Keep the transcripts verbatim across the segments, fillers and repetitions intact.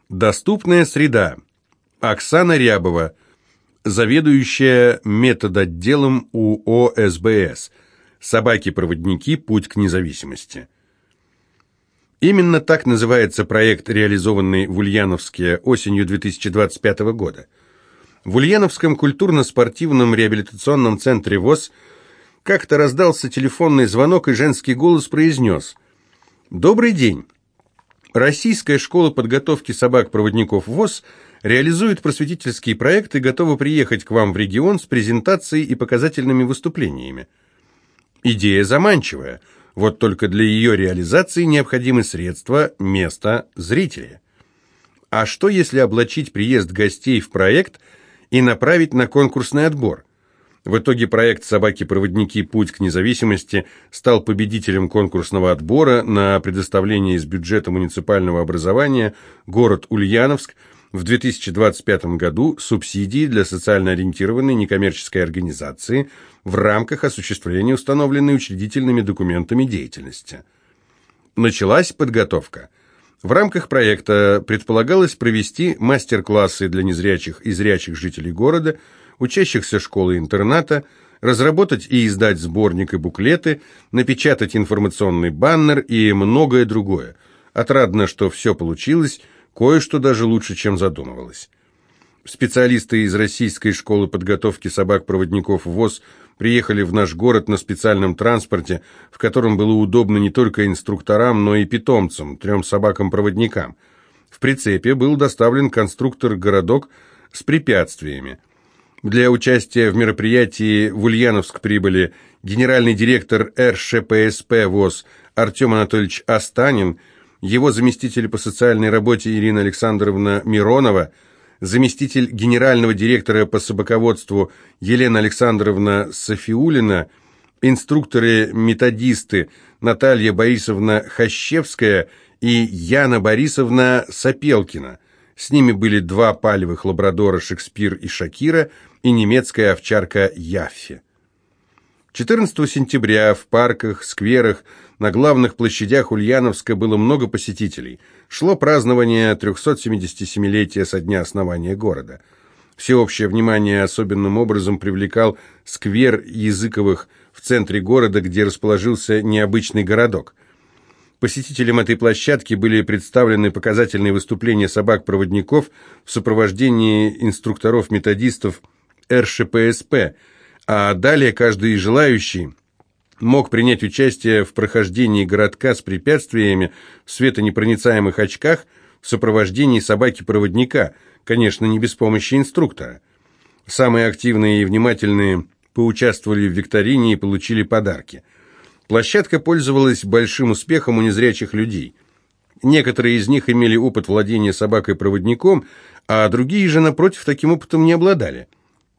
Доступная среда. Оксана Рябова, заведующая методотделом УО СБС. Собаки-проводники. Путь к независимости. Именно так называется проект, реализованный в Ульяновске осенью две тысячи двадцать пятого года. В Ульяновском культурно-спортивном реабилитационном центре ВОС как-то раздался телефонный звонок, и женский голос произнес: «Добрый день. Российская школа подготовки собак-проводников ВОС реализует просветительский проект и готова приехать к вам в регион с презентацией и показательными выступлениями. Идея заманчивая, вот только для ее реализации необходимы средства, место, зрители. А что, если облачить приезд гостей в проект и направить на конкурсный отбор?» В итоге проект «Собаки-проводники. Путь к независимости» стал победителем конкурсного отбора на предоставление из бюджета муниципального образования город Ульяновск в две тысячи двадцать пятом году субсидии для социально ориентированной некоммерческой организации в рамках осуществления установленной учредительными документами деятельности. Началась подготовка. В рамках проекта предполагалось провести мастер-классы для незрячих и зрячих жителей города, учащихся школы-интерната, разработать и издать сборник и буклеты, напечатать информационный баннер и многое другое. Отрадно, что все получилось, кое-что даже лучше, чем задумывалось. Специалисты из Российской школы подготовки собак-проводников ВОС приехали в наш город на специальном транспорте, в котором было удобно не только инструкторам, но и питомцам, трем собакам-проводникам. В прицепе был доставлен конструктор-городок с препятствиями. Для участия в мероприятии в Ульяновск прибыли генеральный директор эр ша пэ эс пэ ВОС Артем Анатольевич Астанин, его заместитель по социальной работе Ирина Александровна Миронова, заместитель генерального директора по собаководству Елена Александровна Софиулина, инструкторы-методисты Наталья Борисовна Хащевская и Яна Борисовна Сапелкина. С ними были два палевых лабрадора Шекспир и Шакира и немецкая овчарка Яффи. четырнадцатого сентября в парках, скверах, на главных площадях Ульяновска было много посетителей. Шло празднование трехсотсемидесятисемилетия со дня основания города. Всеобщее внимание особенным образом привлекал сквер Языковых в центре города, где расположился необычный городок. Посетителям этой площадки были представлены показательные выступления собак-проводников в сопровождении инструкторов-методистов эр ша пэ эс пэ, а далее каждый желающий мог принять участие в прохождении городка с препятствиями в светонепроницаемых очках в сопровождении собаки-проводника, конечно, не без помощи инструктора. Самые активные и внимательные поучаствовали в викторине и получили подарки. Площадка пользовалась большим успехом у незрячих людей. Некоторые из них имели опыт владения собакой-проводником, а другие же, напротив, таким опытом не обладали.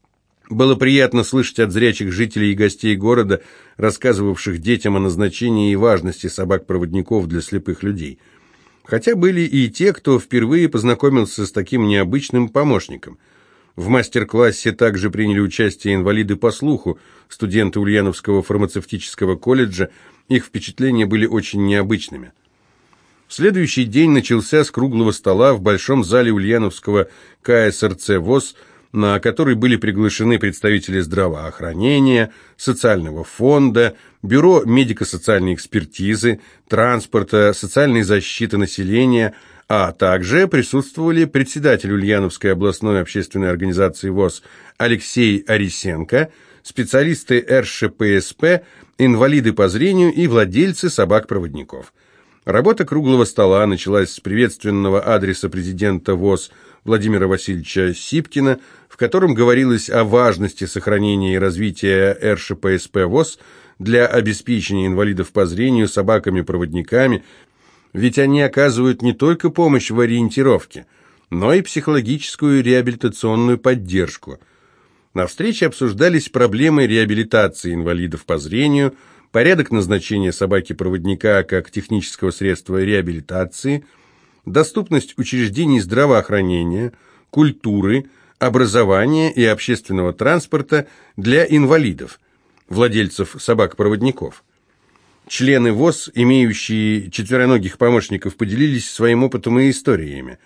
Было приятно слышать от зрячих жителей и гостей города, рассказывавших детям о назначении и важности собак-проводников для слепых людей. Хотя были и те, кто впервые познакомился с таким необычным помощником. В мастер-классе также приняли участие инвалиды по слуху, студенты Ульяновского фармацевтического колледжа. Их впечатления были очень необычными. Следующий день начался с круглого стола в большом зале Ульяновского ка эс эр цэ ВОС, на который были приглашены представители здравоохранения, социального фонда, бюро медико-социальной экспертизы, транспорта, социальной защиты населения, а также присутствовали председатель Ульяновской областной общественной организации ВОС Алексей Арисенко, специалисты эр ша пэ эс пэ, инвалиды по зрению и владельцы собак-проводников. Работа круглого стола началась с приветственного адреса президента ВОС Владимира Васильевича Сипкина, в котором говорилось о важности сохранения и развития эр ша пэ эс пэ ВОС для обеспечения инвалидов по зрению собаками-проводниками, ведь они оказывают не только помощь в ориентировке, но и психологическую реабилитационную поддержку. На встрече обсуждались проблемы реабилитации инвалидов по зрению, порядок назначения собаки-проводника как технического средства реабилитации, доступность учреждений здравоохранения, культуры, образования и общественного транспорта для инвалидов, владельцев собак-проводников. Члены ВОС, имеющие четвероногих помощников, поделились своим опытом и историями.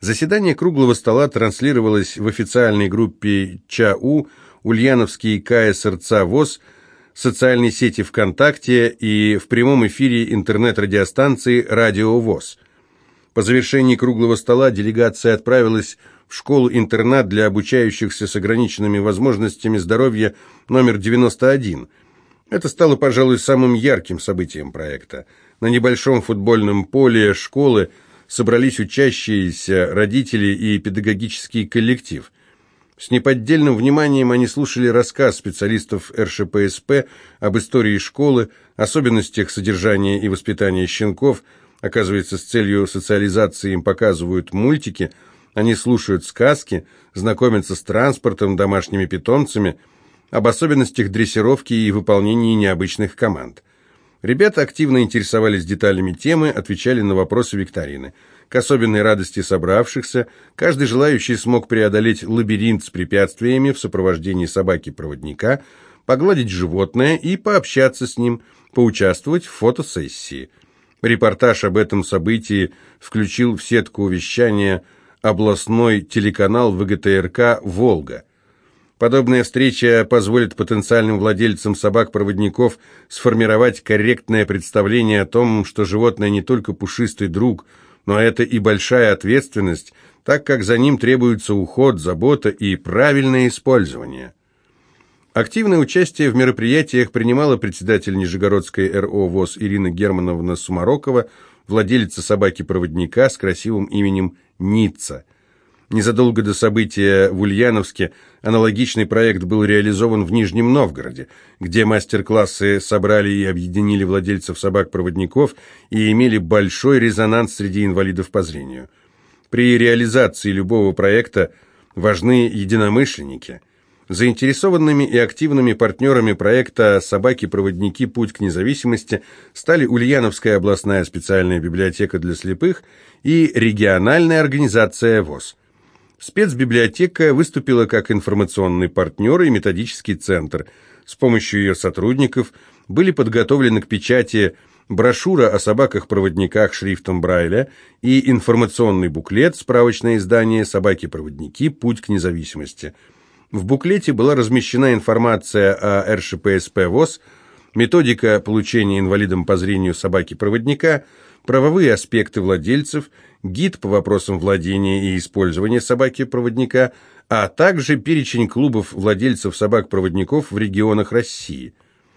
Заседание круглого стола транслировалось в официальной группе ЧАУ, Ульяновский КСРЦ ВОС, социальной сети ВКонтакте и в прямом эфире интернет-радиостанции «Радио ВОС». По завершении круглого стола делегация отправилась в школу-интернат для обучающихся с ограниченными возможностями здоровья номер девяносто один. Это стало, пожалуй, самым ярким событием проекта. На небольшом футбольном поле школы собрались учащиеся, родители и педагогический коллектив. С неподдельным вниманием они слушали рассказ специалистов эр ше пэ эс пэ об истории школы, особенностях содержания и воспитания щенков. Оказывается, с целью социализации им показывают мультики, они слушают сказки, знакомятся с транспортом, домашними питомцами, об особенностях дрессировки и выполнении необычных команд. Ребята активно интересовались деталями темы, отвечали на вопросы викторины. К особенной радости собравшихся, каждый желающий смог преодолеть лабиринт с препятствиями в сопровождении собаки-проводника, погладить животное и пообщаться с ним, поучаствовать в фотосессии. Репортаж об этом событии включил в сетку вещания областной телеканал вэ гэ тэ эр ка «Волга». Подобная встреча позволит потенциальным владельцам собак-проводников сформировать корректное представление о том, что животное не только пушистый друг, но это и большая ответственность, так как за ним требуется уход, забота и правильное использование. Активное участие в мероприятиях принимала председатель Нижегородской эр о ВОС Ирина Германовна Сумарокова, владелица собаки-проводника с красивым именем Ницца. Незадолго до события в Ульяновске аналогичный проект был реализован в Нижнем Новгороде, где мастер-классы собрали и объединили владельцев собак-проводников и имели большой резонанс среди инвалидов по зрению. При реализации любого проекта важны единомышленники. Заинтересованными и активными партнерами проекта «Собаки-проводники. Путь к независимости» стали Ульяновская областная специальная библиотека для слепых и региональная организация ВОС. Спецбиблиотека выступила как информационный партнер и методический центр. С помощью ее сотрудников были подготовлены к печати брошюра о собаках-проводниках шрифтом Брайля и информационный буклет, справочное издание «Собаки-проводники. Путь к независимости». В буклете была размещена информация о эр ше пэ эс пэ ВОС, методика получения инвалидом по зрению собаки-проводника, правовые аспекты владельцев, гид по вопросам владения и использования собаки-проводника, а также перечень клубов владельцев собак-проводников в регионах России.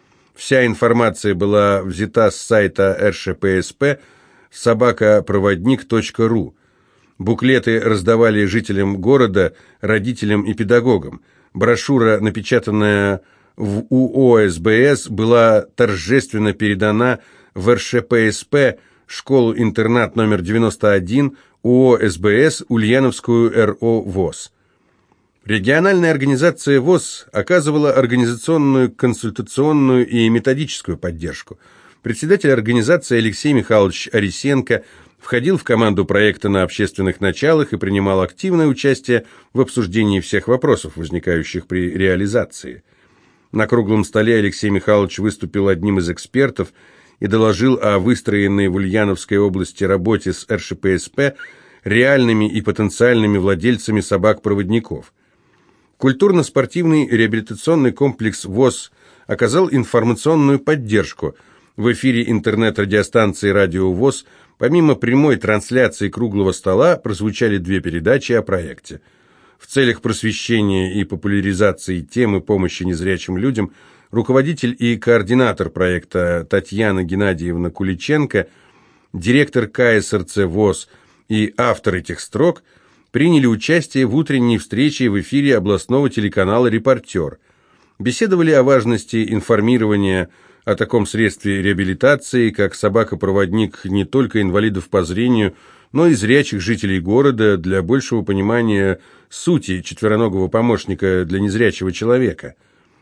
Вся информация была взята с сайта эр ше пэ эс пэ собакапроводник точка ру. Буклеты раздавали жителям города, родителям и педагогам. Брошюра, напечатанная в у о эс бэ эс, была торжественно передана в эр ше пэ эс пэ, школу-интернат номер девяносто один, у о эс бэ эс, Ульяновскую эр о ВОС. Региональная организация ВОС оказывала организационную, консультационную и методическую поддержку. Председатель организации Алексей Михайлович Арисенко входил в команду проекта на общественных началах и принимал активное участие в обсуждении всех вопросов, возникающих при реализации. На круглом столе Алексей Михайлович выступил одним из экспертов и доложил о выстроенной в Ульяновской области работе с эр ше пэ эс пэ реальными и потенциальными владельцами собак-проводников. Культурно-спортивный реабилитационный комплекс ВОС оказал информационную поддержку. В эфире интернет-радиостанции «Радио ВОС» помимо прямой трансляции круглого стола прозвучали две передачи о проекте. В целях просвещения и популяризации темы помощи незрячим людям руководитель и координатор проекта Татьяна Геннадьевна Куличенко, директор ка эс эр цэ ВОС и автор этих строк приняли участие в утренней встрече в эфире областного телеканала «Репортер». Беседовали о важности информирования о таком средстве реабилитации, как собака-проводник не только инвалидов по зрению, но и зрячих жителей города для большего понимания сути четвероногого помощника для незрячего человека.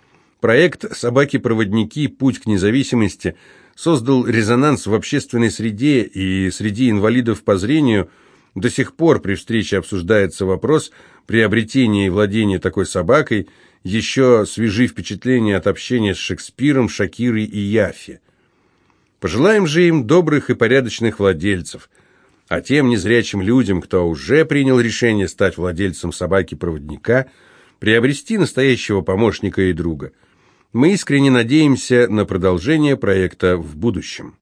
Проект «Собаки-проводники. Путь к независимости» создал резонанс в общественной среде, и среди инвалидов по зрению до сих пор при встрече обсуждается вопрос приобретения и владения такой собакой. Еще свежи впечатления от общения с Шекспиром, Шакирой и Яффи. Пожелаем же им добрых и порядочных владельцев. а тем незрячим людям, кто уже принял решение стать владельцем собаки-проводника, приобрести настоящего помощника и друга. Мы искренне надеемся на продолжение проекта в будущем.